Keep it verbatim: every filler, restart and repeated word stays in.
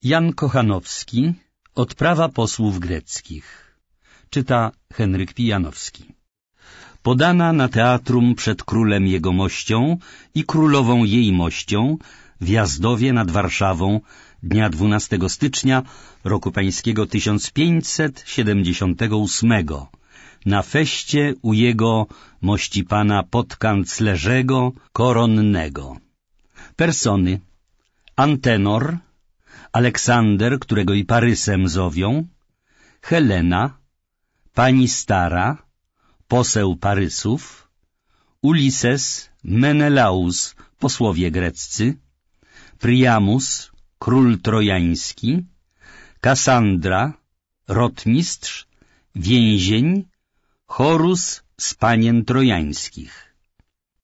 Jan Kochanowski, Odprawa posłów greckich. Czyta Henryk Pijanowski. Podana na teatrum przed królem jego mością i królową jej mością w Jazdowie nad Warszawą dnia dwunastego stycznia roku pańskiego tysiąc pięćset siedemdziesiątego ósmego na feście u jego mości pana podkanclerzego koronnego. Persony: Antenor, Aleksander, którego i Parysem zowią, Helena, pani stara, poseł Parysów, Ulises, Menelaus, posłowie greccy, Priamus, król trojański, Kassandra, rotmistrz, więzień, Horus z panien trojańskich.